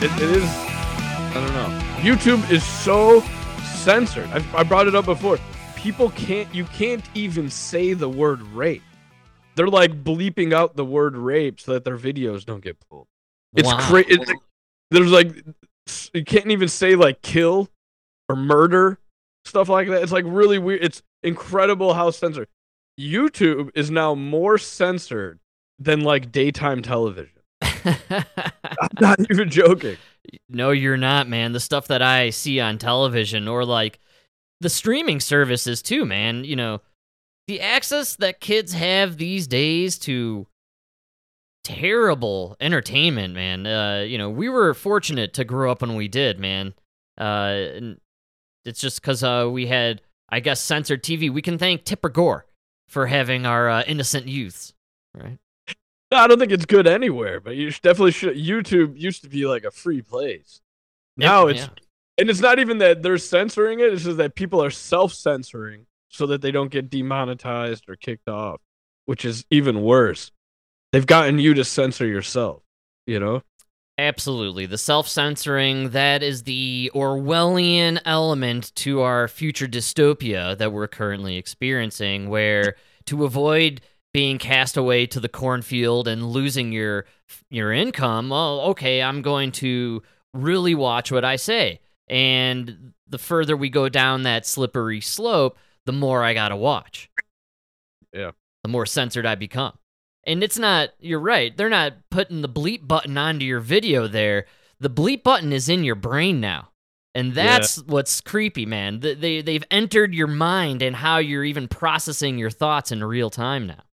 it is. I don't know. YouTube is so censored. I brought it up before. You can't even say the word rape. They're like bleeping out the word rape so that their videos don't get pulled. It's Wow. crazy. There's like, you can't even say like kill or murder, stuff like that. It's like really weird. It's incredible how censored. YouTube is now more censored than like daytime television. I'm not even joking. No, you're not, man. The stuff that I see on television or like the streaming services too, man. You know, the access that kids have these days to terrible entertainment, man. You know, we were fortunate to grow up when we did, man. And it's just because we had, I guess, censored TV. We can thank Tipper Gore for having our innocent youths, right? No, I don't think it's good anywhere, but you definitely should. YouTube used to be like a free place. Now it's, and it's not even that they're censoring it. It's just that people are self-censoring so that they don't get demonetized or kicked off, which is even worse. They've gotten you to censor yourself, you know? Absolutely. The self-censoring, that is the Orwellian element to our future dystopia that we're currently experiencing, where to avoid being cast away to the cornfield and losing your income, well, okay, I'm going to really watch what I say. And the further we go down that slippery slope, the more I gotta watch. Yeah. The more censored I become. And it's not, you're right, they're not putting the bleep button onto your video there. The bleep button is in your brain now. And that's what's creepy, man. They've entered your mind and how you're even processing your thoughts in real time now.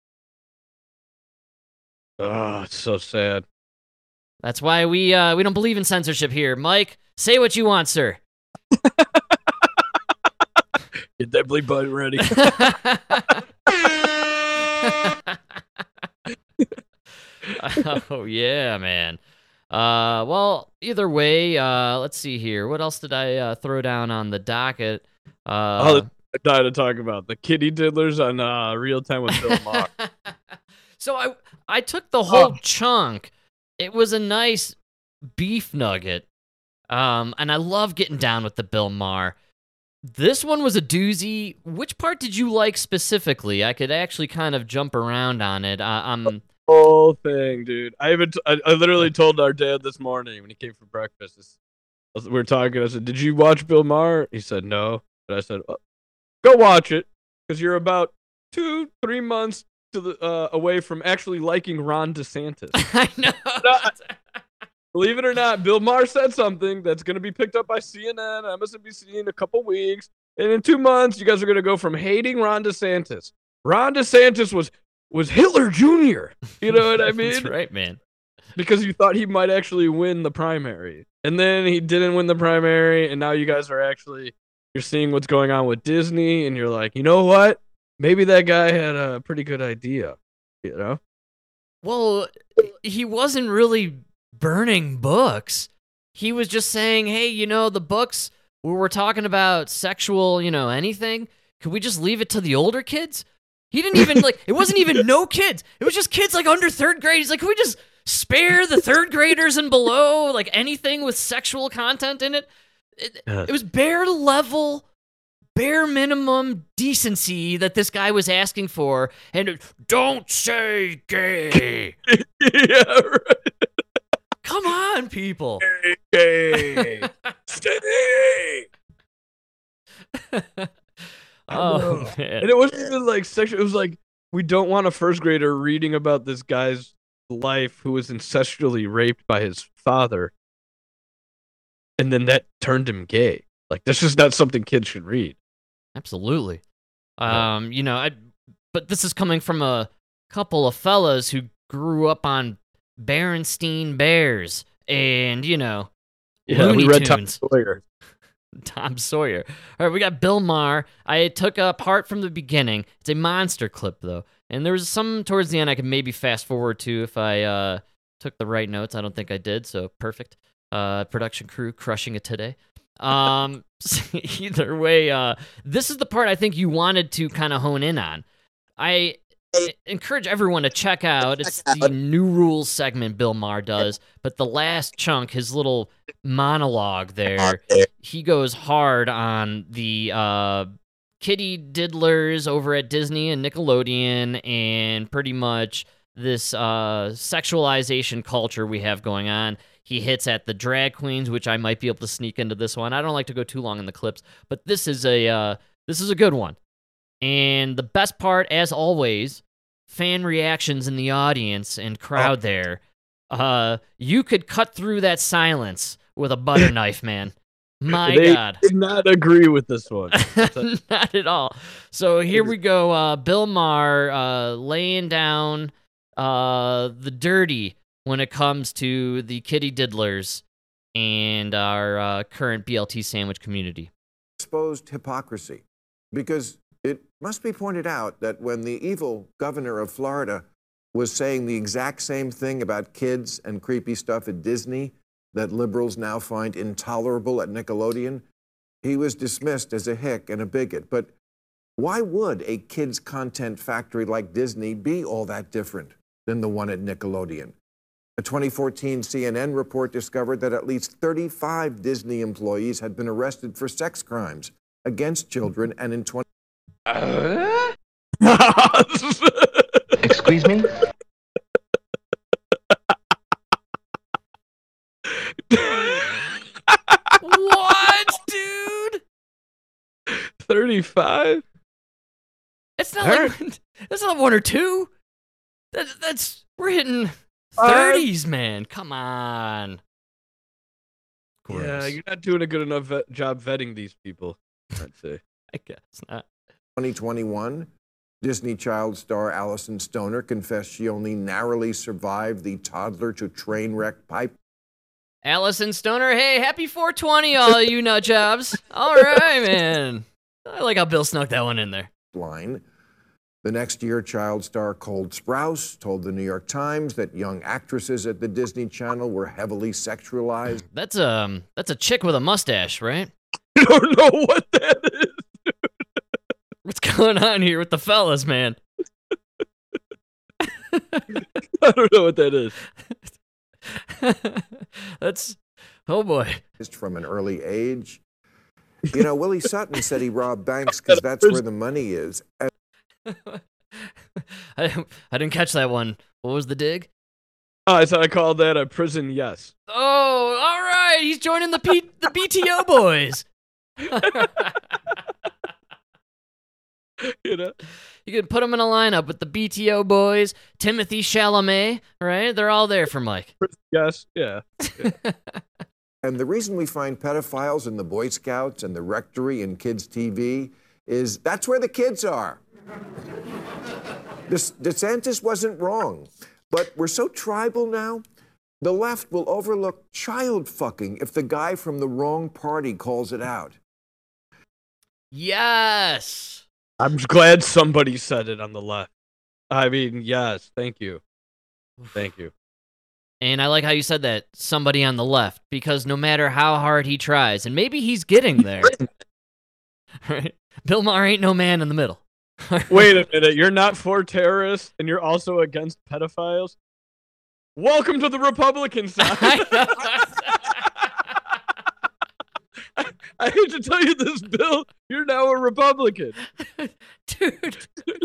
Oh, it's so sad. That's why we don't believe in censorship here. Mike, say what you want, sir. Get that bleep button ready. Oh, yeah, man. Well, either way, let's see here. What else did I throw down on the docket? I died to talk about the kitty diddlers on Real Time with Bill Maher. So I took the whole chunk. It was a nice beef nugget. And I love getting down with the Bill Maher. This one was a doozy. Which part did you like specifically? I could actually kind of jump around on it. Whole thing, dude. I literally told our dad this morning when he came for breakfast. We were talking. I said, "Did you watch Bill Maher?" He said, "No." But I said, "Go watch it, because you're about 2-3 months to the away from actually liking Ron DeSantis." I know. Believe it or not, Bill Maher said something that's going to be picked up by CNN, MSNBC in a couple weeks, and in 2 months, you guys are going to go from hating Ron DeSantis. Ron DeSantis was Hitler Jr. You know what I mean? That's right, man. Because you thought he might actually win the primary. And then he didn't win the primary, and now you guys are you're seeing what's going on with Disney, and you're like, you know what? Maybe that guy had a pretty good idea, you know? Well, he wasn't really burning books. He was just saying, hey, you know, the books where we're talking about sexual, you know, anything, could we just leave it to the older kids? He didn't even, it wasn't even no kids. It was just kids, under 3rd grade. He's like, can we just spare the 3rd graders and below, anything with sexual content in it? It was bare minimum decency that this guy was asking for. And don't say gay. Yeah, right. Come on, people. Gay. Stay. Oh, man. And it wasn't even sexual. It was we don't want a 1st grader reading about this guy's life who was incestually raped by his father. And then that turned him gay. That's just not something kids should read. Absolutely. No. You know, but this is coming from a couple of fellas who grew up on Berenstein Bears and, you know, Looney we read Tunes. Tom Sawyer. Tom Sawyer. All right, we got Bill Maher. I took a part from the beginning. It's a monster clip, though. And there was some towards the end I could maybe fast forward to if I took the right notes. I don't think I did, so perfect. Production crew crushing it today. Either way, this is the part I think you wanted to kind of hone in on. encourage everyone to check out. It's the New Rules segment Bill Maher does, but the last chunk, his little monologue there, he goes hard on the kitty diddlers over at Disney and Nickelodeon, and pretty much this sexualization culture we have going on. He hits at the drag queens, which I might be able to sneak into this one. I don't like to go too long in the clips, but this is a good one. And the best part, as always, fan reactions in the audience and crowd there. You could cut through that silence with a butter knife, man. My God. I did not agree with this one. Not at all. So here we go. Bill Maher laying down the dirty when it comes to the kitty diddlers and our current BLT sandwich community. Exposed hypocrisy, because it must be pointed out that when the evil governor of Florida was saying the exact same thing about kids and creepy stuff at Disney that liberals now find intolerable at Nickelodeon, he was dismissed as a hick and a bigot. But why would a kids' content factory like Disney be all that different than the one at Nickelodeon? A 2014 CNN report discovered that at least 35 Disney employees had been arrested for sex crimes against children, and in Excuse me? What, dude? 35? It's not like that's not one or two. That's we're hitting 30s, man. Come on. Gross. Yeah, you're not doing a good enough job vetting these people, I'd say. I guess not. 2021, Disney child star Allison Stoner confessed she only narrowly survived the toddler to train wreck pipe. Allison Stoner, hey, happy 420, all you nut jobs. All right, man. I like how Bill snuck that one in there. Line. The next year, child star Cole Sprouse told the New York Times that young actresses at the Disney Channel were heavily sexualized. That's a chick with a mustache, right? I don't know what that is. What's going on here with the fellas, man? I don't know what that is. That's, oh boy. From an early age. You know, Willie Sutton said he robbed banks because that's where the money is. I didn't catch that one. What was the dig? Oh, I thought I called that a prison yes. Oh, all right. He's joining the BTO boys. You know, you could put him in a lineup with the BTO boys, Timothy Chalamet, right? They're all there for Mike. Yes, yeah. And the reason we find pedophiles in the Boy Scouts and the Rectory and Kids TV is that's where the kids are. DeSantis wasn't wrong, but we're so tribal now. The left will overlook child fucking if the guy from the wrong party calls it out. Yes. I'm glad somebody said it on the left. I mean, yes, thank you. Thank you. And I like how you said that, somebody on the left, because no matter how hard he tries, and maybe he's getting there, right? Bill Maher ain't no man in the middle. Wait a minute, you're not for terrorists, and you're also against pedophiles? Welcome to the Republican side. I hate to tell you this, Bill. You're now a Republican. Dude.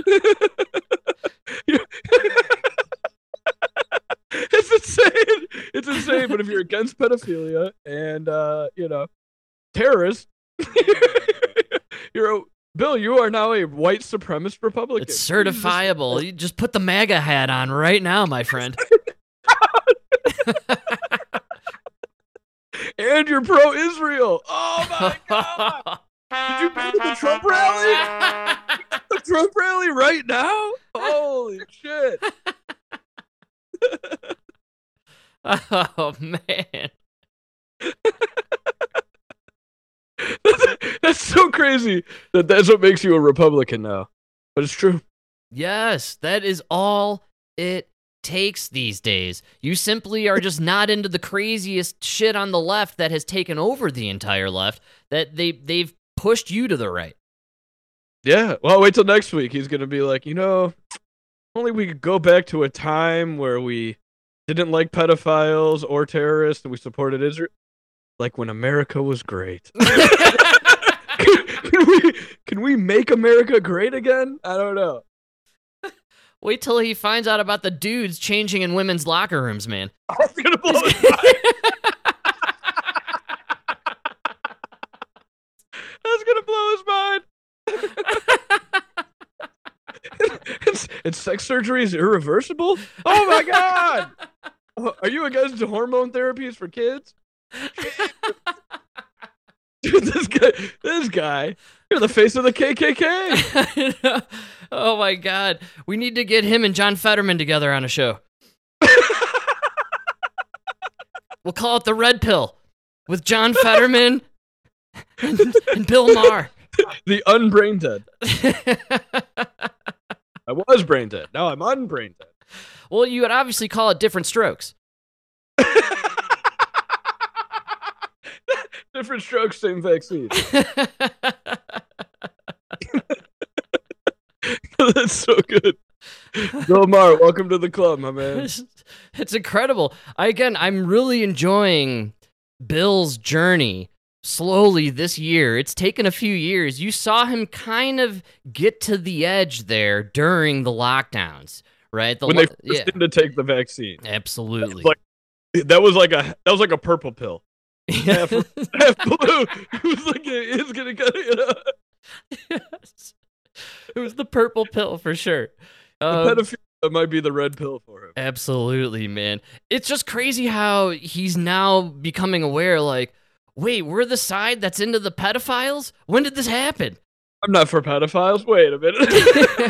It's insane. It's insane, but if you're against pedophilia and, terrorists, Bill, you are now a white supremacist Republican. It's certifiable. You just put the MAGA hat on right now, my friend. And you're pro-Israel. Oh, my God. Did you go to the Trump rally? The Trump rally right now? Holy shit. Oh, man. That's so crazy that's what makes you a Republican now. But it's true. Yes, that is all it takes these days. You simply are just not into the craziest shit on the left that has taken over the entire left, that they've pushed you to the right. Yeah. Well, wait till next week. He's going to be like, only we could go back to a time where we didn't like pedophiles or terrorists and we supported Israel. Like when America was great. Can we make America great again? I don't know. Wait till he finds out about the dudes changing in women's locker rooms, man. That's gonna blow his mind. That's gonna blow his mind. And sex surgery is irreversible? Oh my god! Are you against hormone therapies for kids? Dude, this guy, you're the face of the KKK. Oh my god, we need to get him and John Fetterman together on a show. We'll call it the Red Pill with John Fetterman and Bill Maher. The unbrain dead. I was brain dead. Now I'm unbrain dead. Well, you would obviously call it different strokes. Different strokes, same vaccine. That's so good. Bill Maher, welcome to the club, my man. It's incredible. I'm really enjoying Bill's journey slowly this year. It's taken a few years. You saw him kind of get to the edge there during the lockdowns, right? When they forced him to take the vaccine. Absolutely. That was like a purple pill. Half blue. It was like it's gonna get it. Yes. It was the purple pill for sure. The pedophilia might be the red pill for him. Absolutely, man. It's just crazy how he's now becoming aware. Like, wait, we're the side that's into the pedophiles. When did this happen? I'm not for pedophiles. Wait a minute.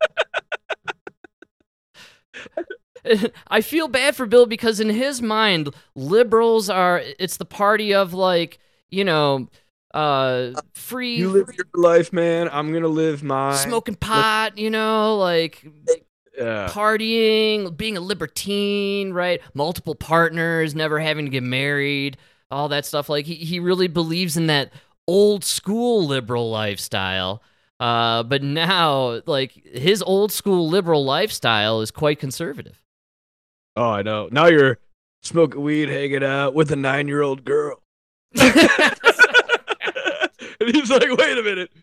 I feel bad for Bill because in his mind, liberals it's the party of like, free. You live your life, man. I'm going to live mine. Smoking pot, partying, being a libertine, right? Multiple partners, never having to get married, all that stuff. Like he really believes in that old school liberal lifestyle. But now, like, his old school liberal lifestyle is quite conservative. Oh, I know. Now you're smoking weed, hanging out with a 9-year-old girl. And he's like, wait a minute.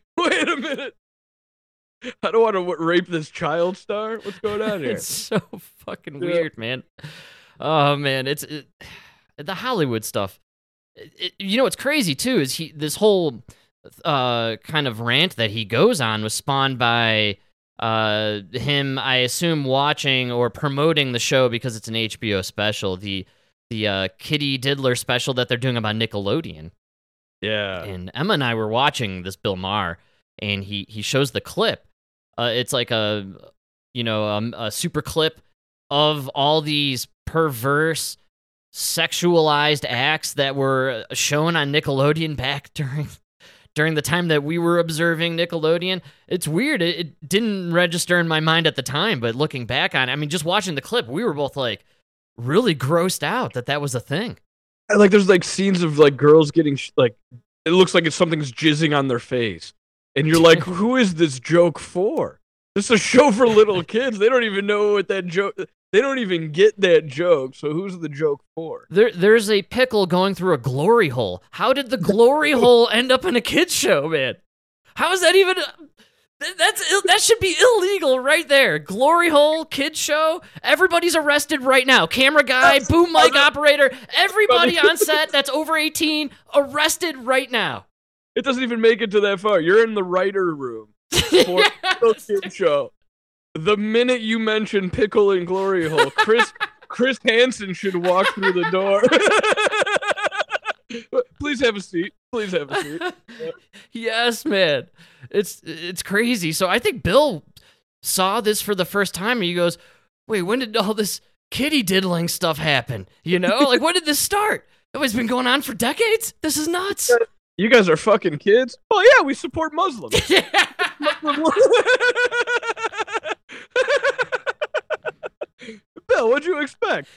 I don't want to rape this child star. What's going on here? It's so fucking weird, man. Oh, man. It's the Hollywood stuff. What's crazy, too, is this whole kind of rant that he goes on was spawned by him, I assume, watching or promoting the show because it's an HBO special, the Kitty Diddler special that they're doing about Nickelodeon. Yeah. And Emma and I were watching this Bill Maher, and he shows the clip. It's like a super clip of all these perverse, sexualized acts that were shown on Nickelodeon back during the time that we were observing Nickelodeon. It's weird. It didn't register in my mind at the time, but looking back on it, I mean, just watching the clip, we were both like really grossed out that was a thing. Like there's like scenes of like girls getting like, it looks like something's jizzing on their face. And you're like, who is this joke for? This is a show for little kids. They don't even know what that joke, they don't even get that joke. So who's the joke for? There's a pickle going through a glory hole. How did the glory hole end up in a kid's show, man? How is that even? That should be illegal right there. Glory hole, kids show. Everybody's arrested right now. Camera guy, boom mic operator, everybody on set that's over 18 arrested right now. It doesn't even make it to that far. You're in the writer room for a kid show. The minute you mention pickle and glory hole, Chris Hansen should walk through the door. Please have a seat. Yes, man. It's crazy. So I think Bill saw this for the first time and he goes, wait, when did all this kitty diddling stuff happen? Like when did this start? It's been going on for decades? This is nuts. You guys are fucking kids? Oh yeah, we support Muslims. Bill, what'd you expect?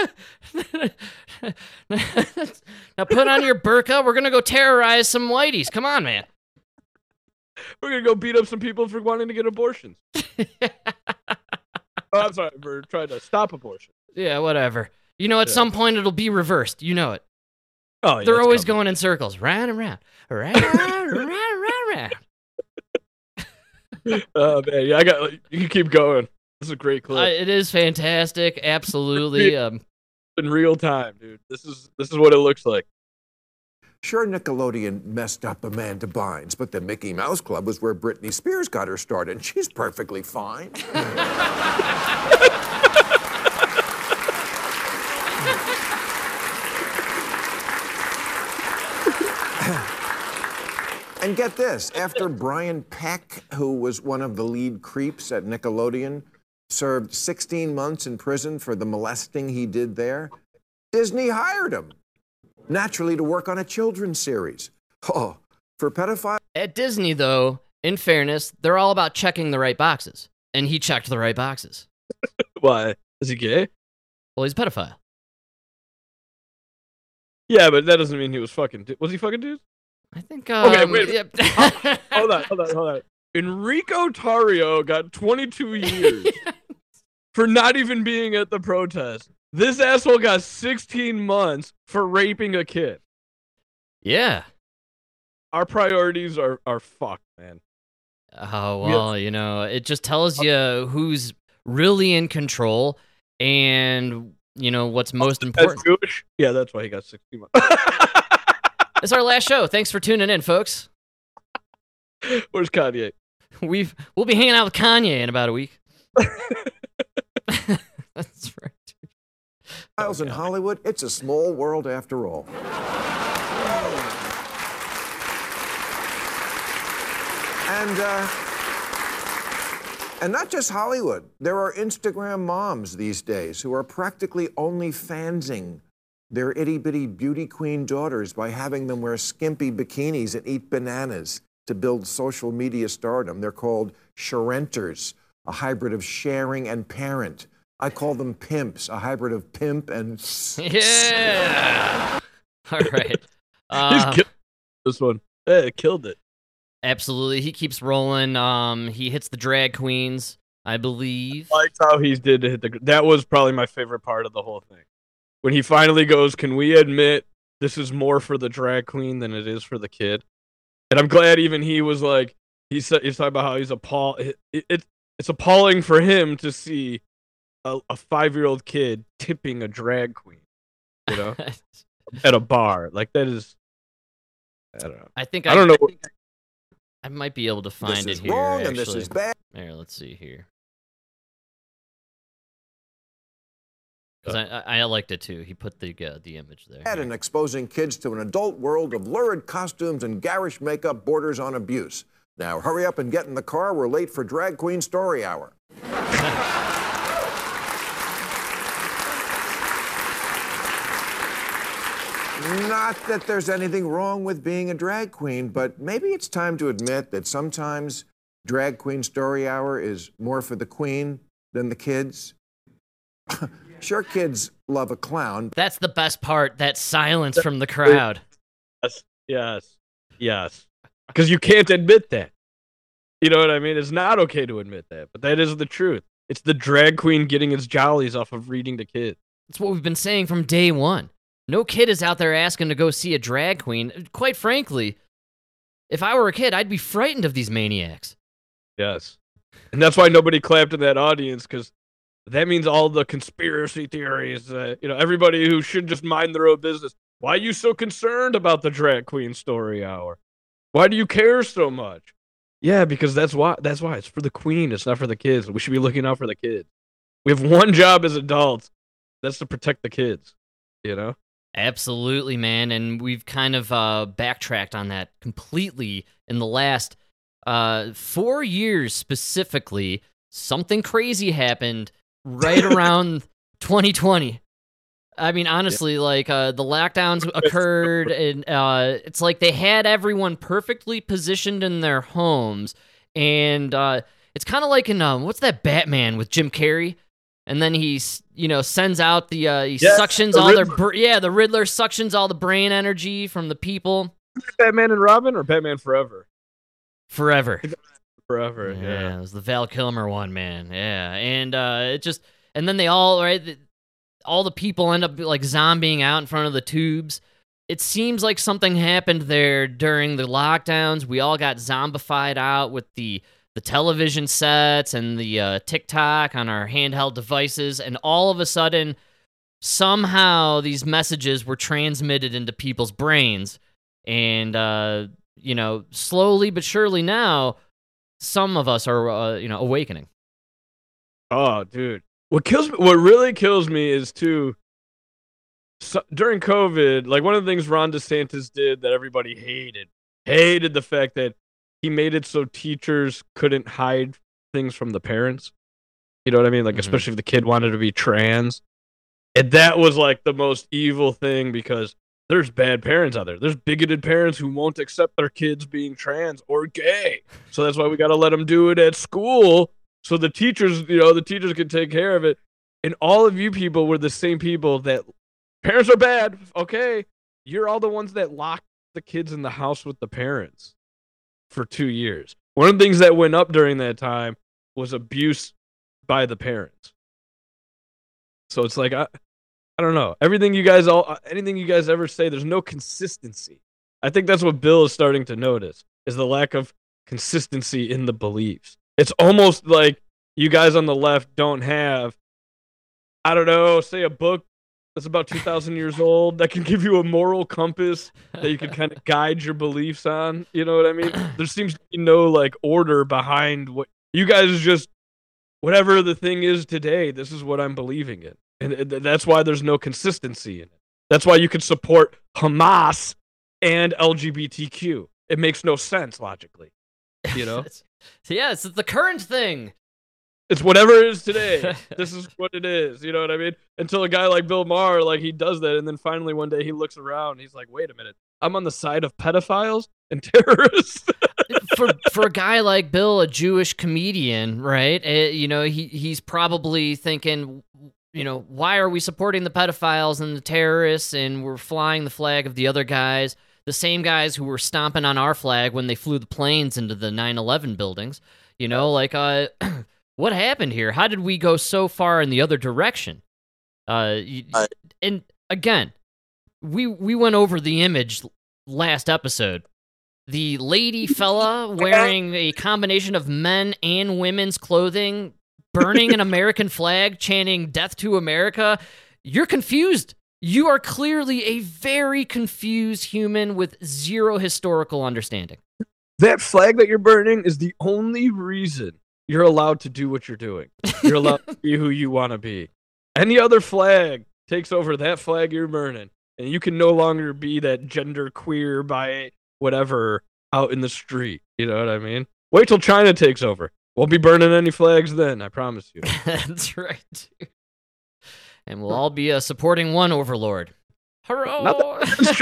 Now put on your burqa. We're going to go terrorize some whiteys. Come on, man. We're going to go beat up some people for wanting to get abortions. I'm sorry, we're trying to stop abortion. Yeah, whatever. You know, at some point it'll be reversed. You know it. Oh, yeah, they're always going in circles, round and round, round, round. Oh man, yeah, you can keep going. This is a great clip. It is fantastic, absolutely. In real time, dude. This is what it looks like. Sure, Nickelodeon messed up Amanda Bynes, but the Mickey Mouse Club was where Britney Spears got her start, and she's perfectly fine. And get this, after Brian Peck, who was one of the lead creeps at Nickelodeon, served 16 months in prison for the molesting he did there, Disney hired him, naturally to work on a children's series. Oh, for pedophiles. At Disney, though, in fairness, they're all about checking the right boxes. And he checked the right boxes. Why? Is he gay? Well, he's a pedophile. Yeah, but that doesn't mean he was fucking... Was he fucking dudes? I think... okay, wait. Yeah. Hold on. Enrico Tarrio got 22 years for not even being at the protest. This asshole got 16 months for raping a kid. Yeah. Our priorities are fucked, man. Oh, well, you know, it just tells you who's really in control and, you know, what's most important. Jewish? Yeah, that's why he got 16 months. It's our last show. Thanks for tuning in, folks. Where's Kanye? We'll be hanging out with Kanye in about a week. That's right. Files in Hollywood, it's a small world after all. And not just Hollywood. There are Instagram moms these days who are practically only fansing their itty-bitty beauty queen daughters by having them wear skimpy bikinis and eat bananas to build social media stardom. They're called sharenters, a hybrid of sharing and parent. I call them pimps, a hybrid of pimp and... Yeah! All right. He's killed this one. Yeah, killed it. Absolutely. He keeps rolling. He hits the drag queens, I believe. I liked how he did to hit the... That was probably my favorite part of the whole thing. When he finally goes, can we admit this is more for the drag queen than it is for the kid? And I'm glad even he was like, he's talking about how he's appalled. It's appalling for him to see a 5-year-old kid tipping a drag queen, you know, at a bar. Like, that is, I don't know. I don't know. I might be able to find this it is here. Wrong actually. and this is bad. Here, let's see here. Because I liked it too. He put the image there. And exposing kids to an adult world of lurid costumes and garish makeup borders on abuse. Now, hurry up and get in the car. We're late for Drag Queen Story Hour. Not that there's anything wrong with being a drag queen, but maybe it's time to admit that sometimes Drag Queen Story Hour is more for the queen than the kids. Sure, kids love a clown. That's the best part, that silence from the crowd. Yes. Because you can't admit that. You know what I mean? It's not okay to admit that, but that is the truth. It's the drag queen getting its jollies off of reading to kids. That's what we've been saying from day one. No kid is out there asking to go see a drag queen. Quite frankly, if I were a kid, I'd be frightened of these maniacs. Yes. And that's why nobody clapped in that audience, because that means all the conspiracy theories, everybody who should just mind their own business. Why are you so concerned about the Drag Queen Story Hour? Why do you care so much? Yeah, because that's why. It's for the queen. It's not for the kids. We should be looking out for the kids. We have one job as adults. That's to protect the kids, you know? Absolutely, man. And we've kind of backtracked on that completely in the last 4 years specifically. Something crazy happened right around 2020. I mean, honestly, the lockdowns occurred, and it's like they had everyone perfectly positioned in their homes, and it's kind of like in what's that Batman with Jim Carrey, and then he sends out the suctions all Riddler. The Riddler suctions all the brain energy from the people. Batman and Robin or Batman Forever? Forever. forever. Yeah, it was the Val Kilmer one, man. Yeah, and and then they all all the people end up like zombieing out in front of the tubes. It seems like something happened there during the lockdowns. We all got zombified out with the television sets and the TikTok on our handheld devices, and all of a sudden, somehow these messages were transmitted into people's brains, and slowly but surely now, some of us are awakening. Oh, dude, what really kills me is during COVID, like one of the things Ron DeSantis did that everybody hated the fact that he made it so teachers couldn't hide things from the parents. You know what I mean? Like, especially if the kid wanted to be trans. And that was like the most evil thing, because there's bad parents out there. There's bigoted parents who won't accept their kids being trans or gay. So that's why we got to let them do it at school. So the teachers can take care of it. And all of you people were the same people that parents are bad. Okay. You're all the ones that locked the kids in the house with the parents for 2 years. One of the things that went up during that time was abuse by the parents. So it's like, I don't know. Anything you guys ever say, there's no consistency. I think that's what Bill is starting to notice, is the lack of consistency in the beliefs. It's almost like you guys on the left don't have, I don't know, say a book that's about 2,000 years old that can give you a moral compass that you can kind of guide your beliefs on. You know what I mean? There seems to be no like order behind what you guys is just, whatever the thing is today, this is what I'm believing in. And that's why there's no consistency in it. That's why you can support Hamas and LGBTQ. It makes no sense logically, you know? It's the current thing. It's whatever it is today. This is what it is. You know what I mean? Until a guy like Bill Maher, like, he does that, and then finally one day he looks around and he's like, wait a minute, I'm on the side of pedophiles and terrorists. for a guy like Bill, a Jewish comedian, right? He's probably thinking, why are we supporting the pedophiles and the terrorists, and we're flying the flag of the other guys, the same guys who were stomping on our flag when they flew the planes into the 9/11 buildings? What happened here? How did we go so far in the other direction? And again, we went over the image last episode. The lady fella wearing a combination of men and women's clothing, burning an American flag, chanting "Death to America." You're confused. You are clearly a very confused human with zero historical understanding. That flag that you're burning is the only reason you're allowed to do what you're doing. You're allowed to be who you want to be. Any other flag takes over that flag you're burning, and you can no longer be that gender queer by whatever out in the street. You know what I mean? Wait till China takes over. Won't be burning any flags then, I promise you. That's right, dude. And we'll all be supporting one overlord. Hurrah!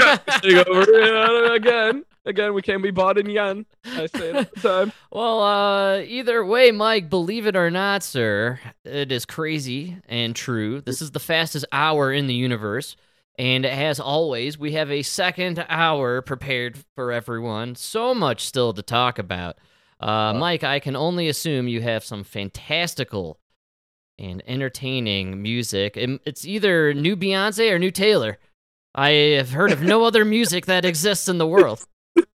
Again, we can't be bought in yen. I say it all the time. Well, either way, Mike, believe it or not, sir, it is crazy and true. This is the fastest hour in the universe. And as always, we have a second hour prepared for everyone. So much still to talk about. Mike, I can only assume you have some fantastical and entertaining music. It's either new Beyonce or new Taylor. I have heard of no other music that exists in the world.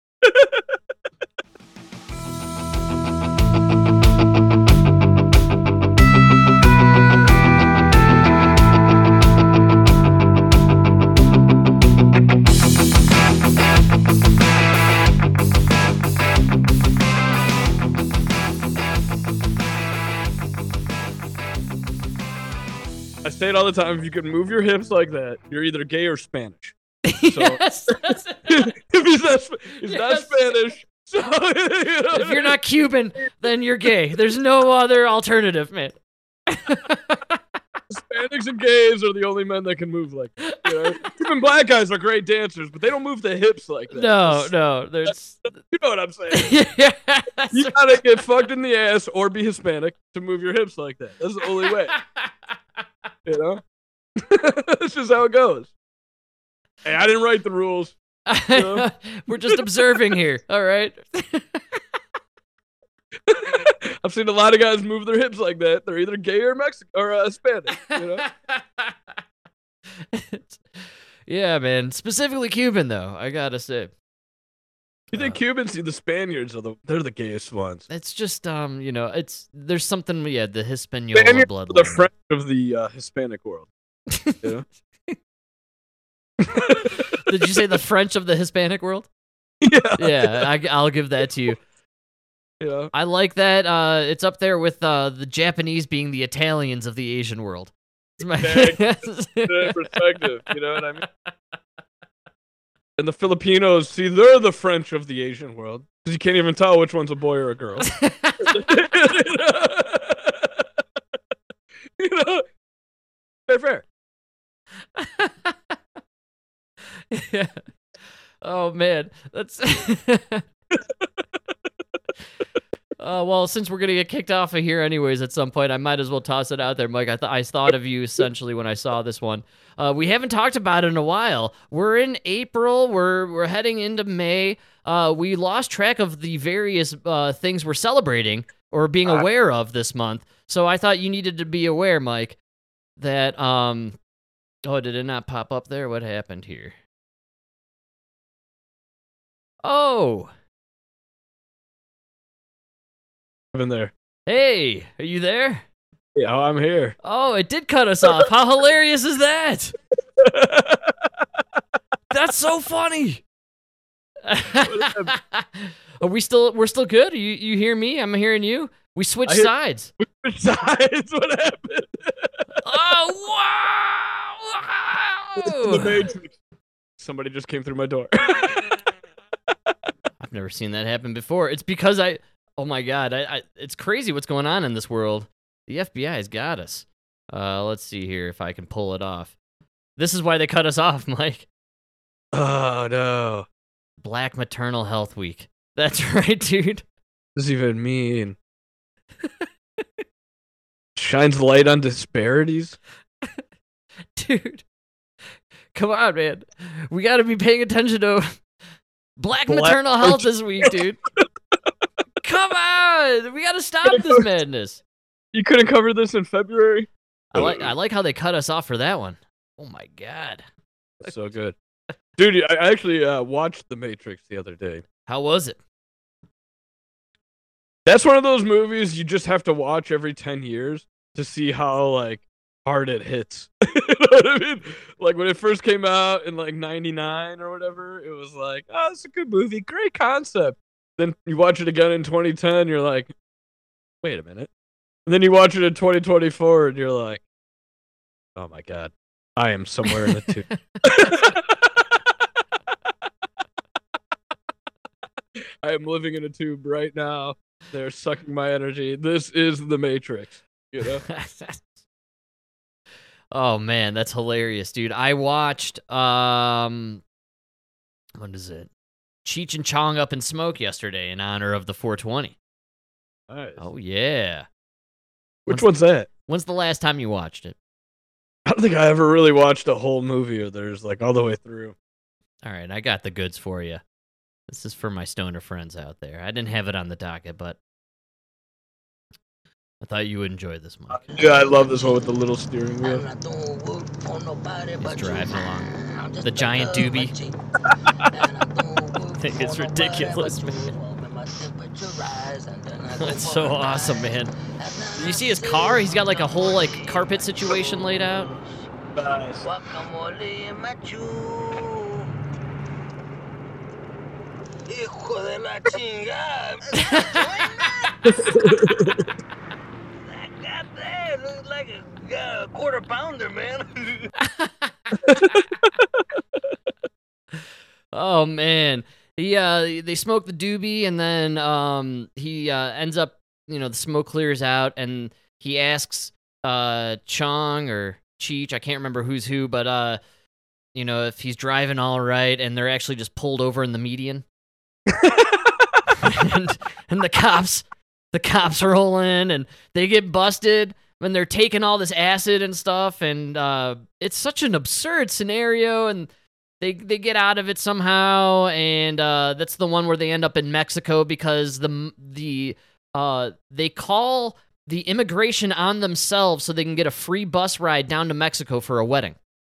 I say it all the time. If you can move your hips like that, you're either gay or Spanish. So, Yes, if he's not Spanish. So, if you're not Cuban, then you're gay. There's no other alternative, man. Hispanics and gays are the only men that can move like that. You know? Even black guys are great dancers, but they don't move the hips like that. No. There's... You know what I'm saying? Yeah, you gotta get fucked in the ass or be Hispanic to move your hips like that. That's the only way. You know? That's just how it goes. Hey, I didn't write the rules. You know? We're just observing here, all right? I've seen a lot of guys move their hips like that. They're either gay or Mexican or Hispanic. You know? Yeah, man. Specifically Cuban, though. I gotta say. You think Cubans see the Spaniards they're the gayest ones? It's just there's something the Hispaniola Spaniards bloodline. are the French of the Hispanic world. You know? Did you say the French of the Hispanic world? Yeah. Yeah, I'll give that to you. Yeah. I like that. It's up there with the Japanese being the Italians of the Asian world. Perspective, you know what I mean? And the Filipinos, see, they're the French of the Asian world. Because you can't even tell which one's a boy or a girl. You know? Fair. Yeah. Oh, man. That's... well, since we're going to get kicked off of here anyways at some point, I might as well toss it out there, Mike. I thought of you essentially when I saw this one. We haven't talked about it in a while. We're in April. We're heading into May. We lost track of the various things we're celebrating or being aware of this month. So I thought you needed to be aware, Mike, that... Oh, did it not pop up there? What happened here? Oh... In there. Hey, are you there? Yeah, I'm here. Oh, it did cut us off. How hilarious is that? That's so funny. Are we're still good? You hear me? I'm hearing you. We switched sides. We switched sides. What happened? Oh, wow! The Matrix. Somebody just came through my door. I've never seen that happen before. It's because oh my God, it's crazy what's going on in this world. The FBI has got us. Let's see here if I can pull it off. This is why they cut us off, Mike. Oh, no. Black Maternal Health Week. That's right, dude. What does even mean? Shines light on disparities? Dude. Come on, man. We got to be paying attention to Black Maternal Health this week, dude. Come on! We gotta stop this madness. You couldn't cover this in February? I like how they cut us off for that one. Oh my God. That's so good. Dude, I actually watched The Matrix the other day. How was it? That's one of those movies you just have to watch every 10 years to see how, like, hard it hits. You know what I mean? Like, when it first came out in, like, 99 or whatever, it was like, oh, it's a good movie. Great concept. Then you watch it again in 2010, you're like, wait a minute. And then you watch it in 2024, and you're like, oh my God, I am somewhere in the tube. I am living in a tube right now. They're sucking my energy. This is the Matrix, you know? Oh man, that's hilarious, dude. I watched, what is it? Cheech and Chong Up in Smoke yesterday in honor of the 420. Nice. Oh, yeah. Which one's that? When's the last time you watched it? I don't think I ever really watched a whole movie of theirs, like, all the way through. All right, I got the goods for you. This is for my stoner friends out there. I didn't have it on the docket, but I thought you would enjoy this, Mike. Yeah, I love this one with the little steering wheel. He's driving along. The giant doobie. I think it's ridiculous, man. That's so awesome, man. You see his car? He's got like a whole like carpet situation laid out. Nice. That looks like a quarter pounder, man. Oh man. They smoke the doobie, and then he ends up, the smoke clears out, and he asks Chong or Cheech, I can't remember who's who, but if he's driving all right, and they're actually just pulled over in the median. and the cops roll in, and they get busted when they're taking all this acid and stuff, and it's such an absurd scenario, and They get out of it somehow, and that's the one where they end up in Mexico because the they call the immigration on themselves so they can get a free bus ride down to Mexico for a wedding.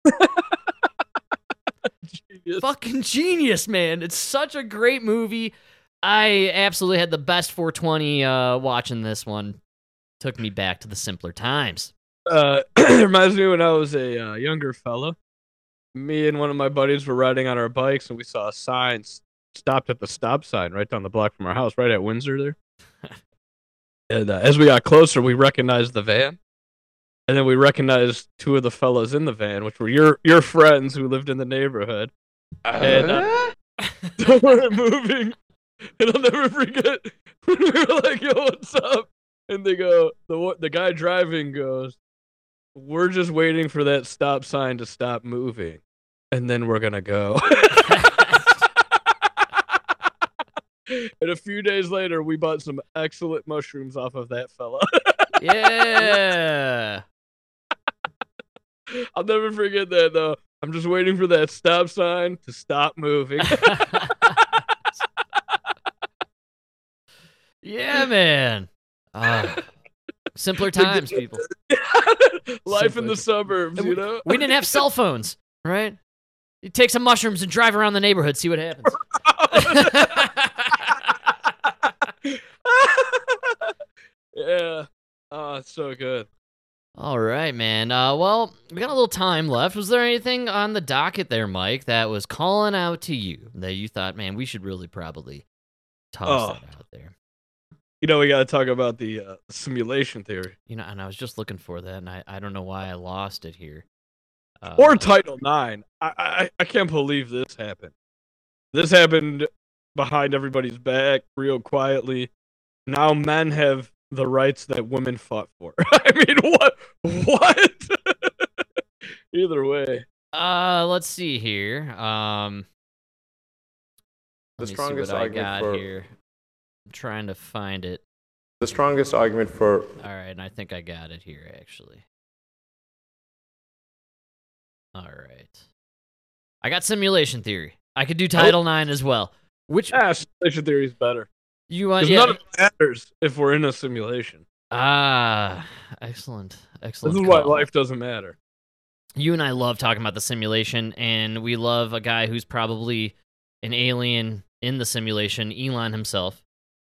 Genius. Fucking genius, man. It's such a great movie. I absolutely had the best 420 watching this one. Took me back to the simpler times. It reminds me when I was a younger fella. Me and one of my buddies were riding on our bikes, and we saw a sign stopped at the stop sign right down the block from our house, right at Windsor there. And as we got closer, we recognized the van. And then we recognized two of the fellas in the van, which were your friends who lived in the neighborhood. And they weren't moving. And I'll never forget when we were like, yo, what's up? And they go, the guy driving goes, we're just waiting for that stop sign to stop moving. And then we're going to go. And a few days later, we bought some excellent mushrooms off of that fella. Yeah. I'll never forget that, though. I'm just waiting for that stop sign to stop moving. Yeah, man. Simpler times, people. Life in the suburbs, you know? We didn't have cell phones, right? You take some mushrooms and drive around the neighborhood, see what happens. Yeah. Oh, it's so good. All right, man. Well, we got a little time left. Was there anything on the docket there, Mike, that was calling out to you that you thought, man, we should really probably toss that out there? You know, we got to talk about the simulation theory. You know, and I was just looking for that, and I don't know why I lost it here. Or Title IX. I can't believe this happened. This happened behind everybody's back, real quietly. Now men have the rights that women fought for. I mean, what? Either way. Let's see here. Let me see what I got here. I'm trying to find it. The strongest argument for... All right, and I think I got it here, actually. All right. I got simulation theory. I could do Title IX as well. Simulation theory is better. You want? Because none of it matters if we're in a simulation. Excellent. This is why life doesn't matter. You and I love talking about the simulation, and we love a guy who's probably an alien in the simulation, Elon himself.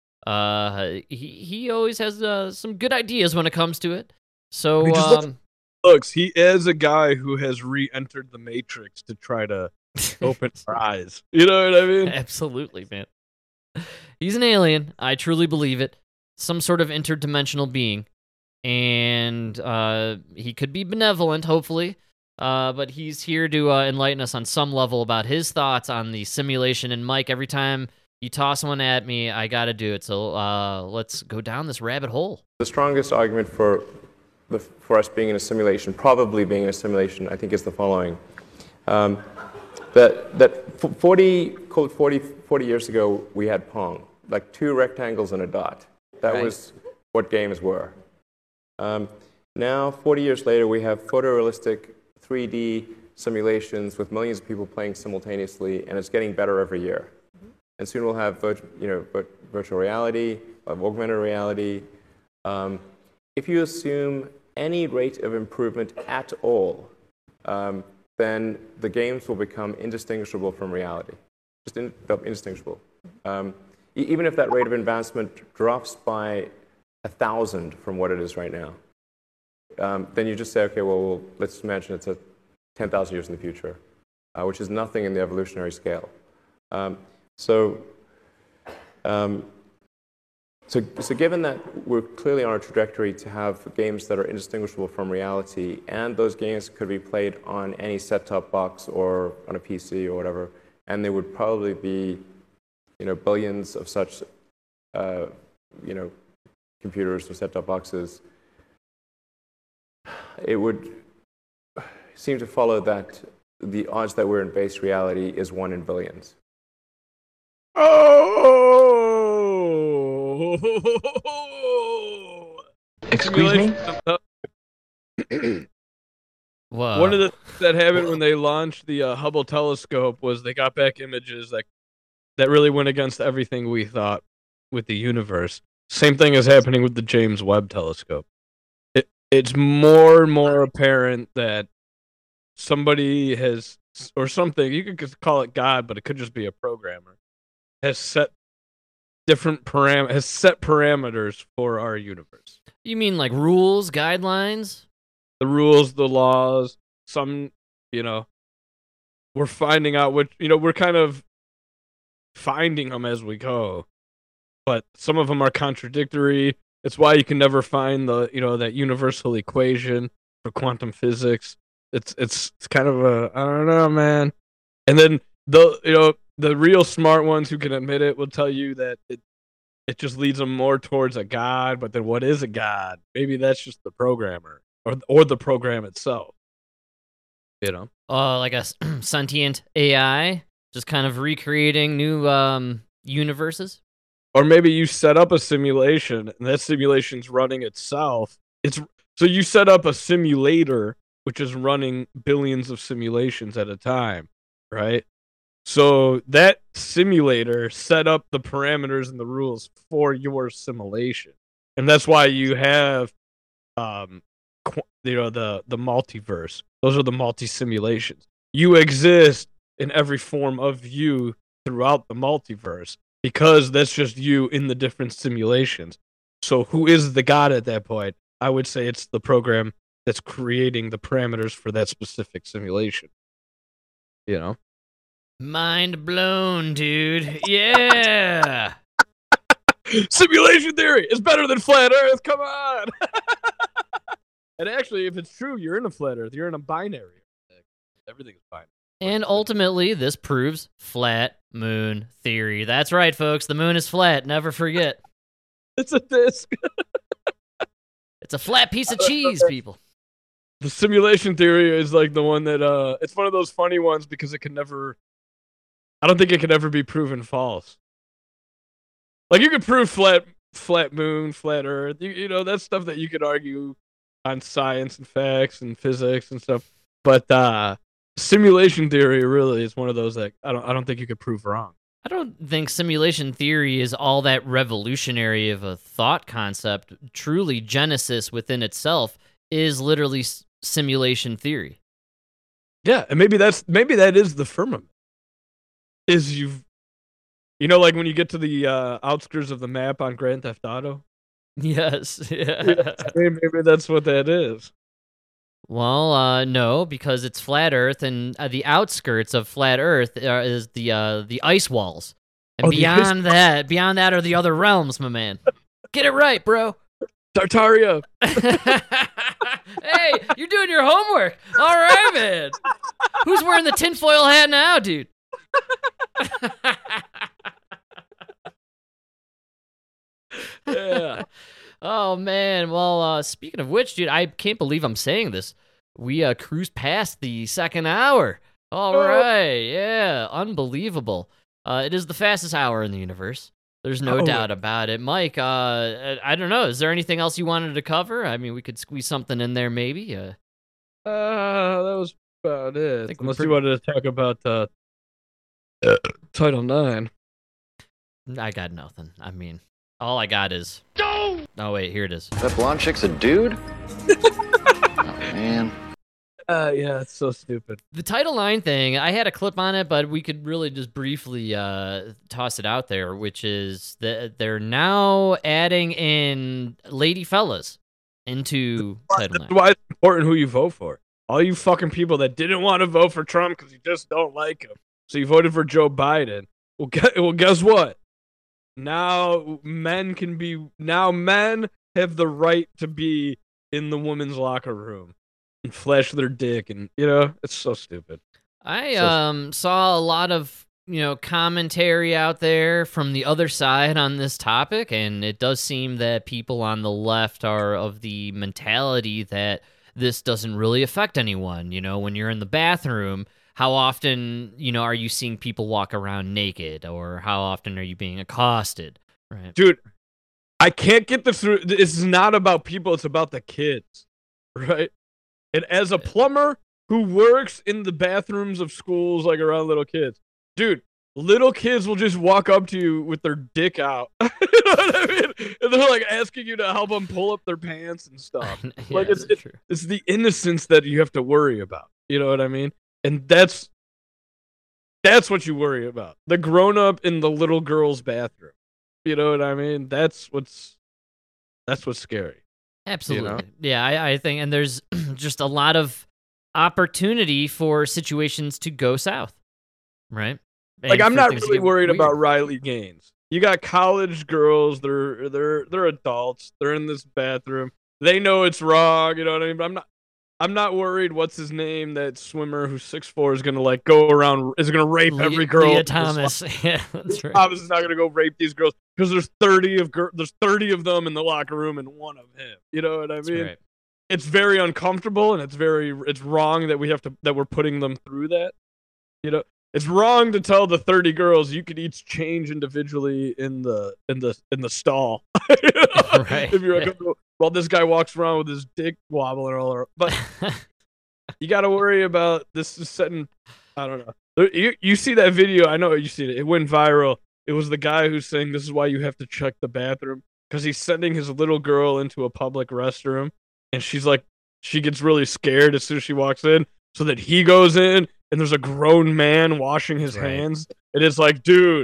He always has some good ideas when it comes to it. So he is a guy who has re-entered the Matrix to try to open our eyes. You know what I mean? Absolutely, man. He's an alien. I truly believe it. Some sort of interdimensional being. And he could be benevolent, hopefully. But he's here to enlighten us on some level about his thoughts on the simulation. And Mike, every time you toss one at me, I got to do it. So let's go down this rabbit hole. The strongest argument for us being in a simulation, probably being in a simulation, I think is the following. That 40 years ago, we had Pong, like two rectangles and a dot. That was what games were. Now, 40 years later, we have photorealistic 3D simulations with millions of people playing simultaneously, and it's getting better every year. And soon we'll have virtual reality, augmented reality. If you assume any rate of improvement at all, then the games will become indistinguishable from reality. Just indistinguishable. Even if that rate of advancement drops by 1,000 from what it is right now, then you just say, okay, well, let's imagine it's 10,000 years in the future, which is nothing in the evolutionary scale. So given that we're clearly on a trajectory to have games that are indistinguishable from reality, and those games could be played on any set-top box or on a PC or whatever, and there would probably be, billions of such, computers or set-top boxes, it would seem to follow that the odds that we're in base reality is 1 in billions. Oh! Excuse me? Whoa. One of the things that happened when they launched the Hubble telescope was they got back images that really went against everything we thought with the universe. Same thing is happening with the James Webb Telescope. It's more and more apparent that somebody has, or something, you could call it God, but it could just be a programmer, has set parameters for our universe. You mean like rules, guidelines? The rules, the laws, some, we're finding out which, we're kind of finding them as we go. But some of them are contradictory. It's why you can never find the, that universal equation for quantum physics. It's kind of I don't know, man. And then the real smart ones who can admit it will tell you that it just leads them more towards a god. But then what is a god? Maybe that's just the programmer or the program itself. Like a sentient AI, just kind of recreating new universes. Or maybe you set up a simulation and that simulation's running itself. So you set up a simulator which is running billions of simulations at a time, right? So that simulator set up the parameters and the rules for your simulation. And that's why you have the multiverse. Those are the multi-simulations. You exist in every form of you throughout the multiverse, because that's just you in the different simulations. So who is the god at that point? I would say it's the program that's creating the parameters for that specific simulation. Mind blown, dude. Yeah. Simulation theory is better than flat Earth. Come on. And actually, if it's true, you're in a flat Earth. You're in a binary. Everything's fine. And ultimately, this proves flat moon theory. That's right, folks. The moon is flat. Never forget. It's a disc. It's a flat piece of cheese, people. The simulation theory is like the one that it's one of those funny ones because I don't think it can ever be proven false. Like you could prove flat moon, flat Earth. That's stuff that you could argue on science and facts and physics and stuff. But simulation theory really is one of those that I don't think you could prove wrong. I don't think simulation theory is all that revolutionary of a thought concept. Truly, Genesis within itself is literally simulation theory. Yeah, and maybe that is the firmament. Like when you get to the outskirts of the map on Grand Theft Auto. Yes. Yeah. Maybe that's what that is. Well, no, because it's flat Earth, and the outskirts of flat Earth is the ice walls, and beyond that are the other realms, my man. Get it right, bro. Tartaria. Hey, you're doing your homework. All right, man. Who's wearing the tinfoil hat now, dude? Yeah. Oh man. Well, speaking of which, dude, I can't believe I'm saying this. We cruised past the second hour. All right. Yeah. Unbelievable. It is the fastest hour in the universe. There's no doubt about it. Mike, I don't know. Is there anything else you wanted to cover? I mean, we could squeeze something in there, maybe. That was about it. Unless you wanted to talk about Title IX. I got nothing. I mean, all I got is... Oh, wait, here it is. That blonde chick's a dude? Oh, man. Yeah, it's so stupid. The Title IX thing, I had a clip on it, but we could really just briefly toss it out there, which is that they're now adding in lady fellas into Title IX. That's why it's important who you vote for. All you fucking people that didn't want to vote for Trump because you just don't like him, so you voted for Joe Biden. Well, guess what? Now men have the right to be in the women's locker room and flash their dick, and it's so stupid. I saw a lot of commentary out there from the other side on this topic, and it does seem that people on the left are of the mentality that this doesn't really affect anyone. When you're in the bathroom, how often are you seeing people walk around naked, or how often are you being accosted? Right, dude. I can't get this through. It's not about people; it's about the kids, right? And as a plumber who works in the bathrooms of schools, like around little kids, dude, little kids will just walk up to you with their dick out. You know what I mean? And they're like asking you to help them pull up their pants and stuff. Yeah, it's the innocence that you have to worry about. You know what I mean? And that's what you worry about. The grown up in the little girl's bathroom. You know what I mean? That's what's scary. Absolutely. You know? Yeah, I think, and there's just a lot of opportunity for situations to go south, right? Like, And I'm for not things to really get worried weird. about Riley Gaines. You got college girls. They're adults. They're in this bathroom. They know it's wrong. You know what I mean? But I'm not worried. What's his name? That swimmer who's 6'4" is gonna like go around. Is gonna rape every girl. Leah Thomas. Yeah, that's right. Thomas is not gonna go rape these girls because there's 30 of them in the locker room and one of him. You know what I That's mean? right. It's very uncomfortable and it's wrong that we're putting them through that. You know, it's wrong to tell the 30 girls you could each change individually in the stall. Right. If you're while this guy walks around with his dick wobbling all around. But you got to worry about this is setting. I don't know. You see that video? I know you see it. It went viral. It was the guy who's saying this is why you have to check the bathroom because he's sending his little girl into a public restroom, and she gets really scared as soon as she walks in, so that he goes in, and there's a grown man washing his hands. And it's like, dude,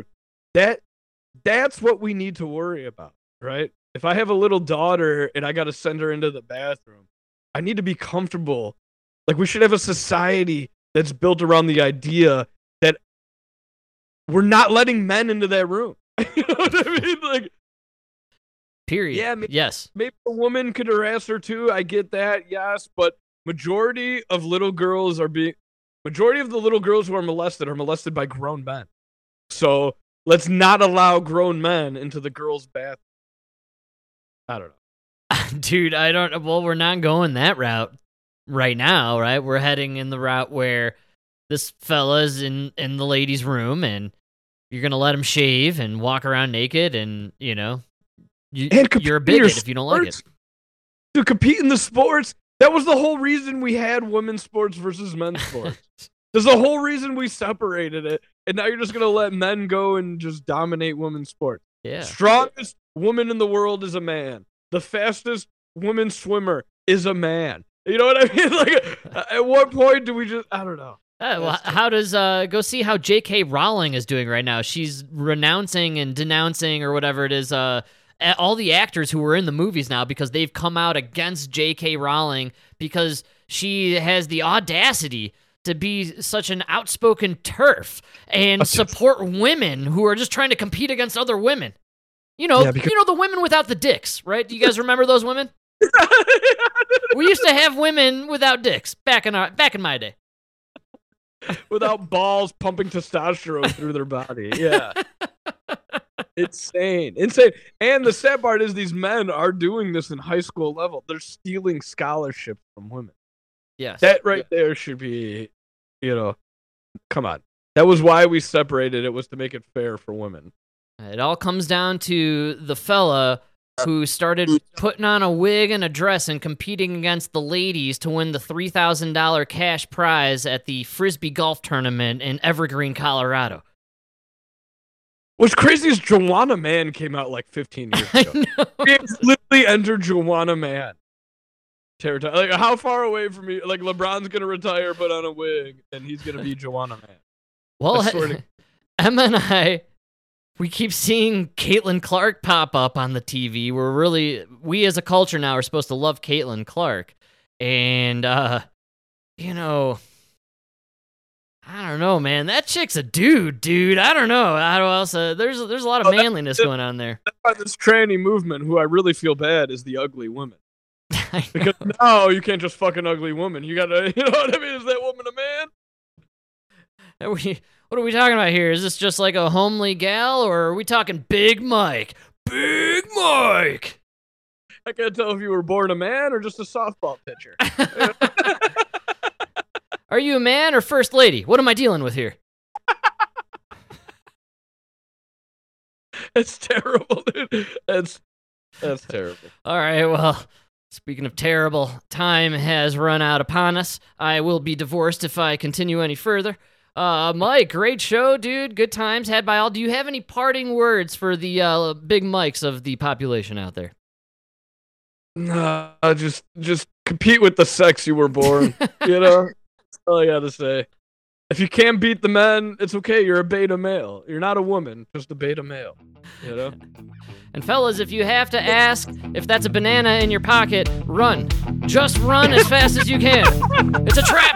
that's what we need to worry about, right? If I have a little daughter and I got to send her into the bathroom, I need to be comfortable. Like, we should have a society that's built around the idea that we're not letting men into that room. You know what I mean? Like, Period. yeah, Yes. maybe a woman could harass her too. I get that, yes, but majority of the little girls who are molested by grown men. So let's not allow grown men into the girls' bathroom. I don't know. Dude, I don't. Well, we're not going that route right now, right? We're heading in the route where this fella's in the ladies' room, and you're gonna let him shave and walk around naked, and you're a bigot if you don't like it. To compete in the sports, that was the whole reason we had women's sports versus men's sports. There's the whole reason we separated it, and now you're just gonna let men go and just dominate women's sports. Yeah. Strongest woman in the world is a man. The fastest woman swimmer is a man. You know what I mean? Like, at what point do we just? I don't know. Well, how does go see how J.K. Rowling is doing right now? She's renouncing and denouncing or whatever it is. All the actors who were in the movies now because they've come out against J.K. Rowling because she has the audacity to be such an outspoken TERF and support women who are just trying to compete against other women. The women without the dicks, right? Do you guys remember those women? We used to have women without dicks back in my day. Without balls pumping testosterone through their body. Yeah. Insane. And the sad part is these men are doing this in high school level. They're stealing scholarships from women. Yes. That there should be, come on. That was why we separated. It was to make it fair for women. It all comes down to the fella who started putting on a wig and a dress and competing against the ladies to win the $3,000 cash prize at the Frisbee golf tournament in Evergreen, Colorado. What's crazy is Joanna Man came out like 15 years ago. I know. We literally entered Joanna Man territory. Like, how far away from me? Like, LeBron's gonna retire, put on a wig, and he's gonna be Joanna Man. Well, Emma and I, we keep seeing Caitlin Clark pop up on the TV. We as a culture now are supposed to love Caitlin Clark. And, I don't know, man. That chick's a dude. I don't know. How else? There's a lot of manliness going on there. That's why this tranny movement, who I really feel bad, is the ugly woman. Because no, you can't just fuck an ugly woman. You gotta, you know what I mean? Is that woman a man? What are we talking about here? Is this just like a homely gal, or are we talking Big Mike? Big Mike! I can't tell if you were born a man or just a softball pitcher. Are you a man or first lady? What am I dealing with here? It's terrible, dude. That's terrible. All right, well, speaking of terrible, time has run out upon us. I will be divorced if I continue any further. Mike, great show, dude. Good times had by all. Do you have any parting words for the big mics of the population out there? Nah, just compete with the sex you were born. You know, that's all I gotta say. If you can't beat the men, it's okay. You're a beta male. You're not a woman, just a beta male. You know. And fellas, if you have to ask if that's a banana in your pocket, run. Just run as fast as you can. It's a trap.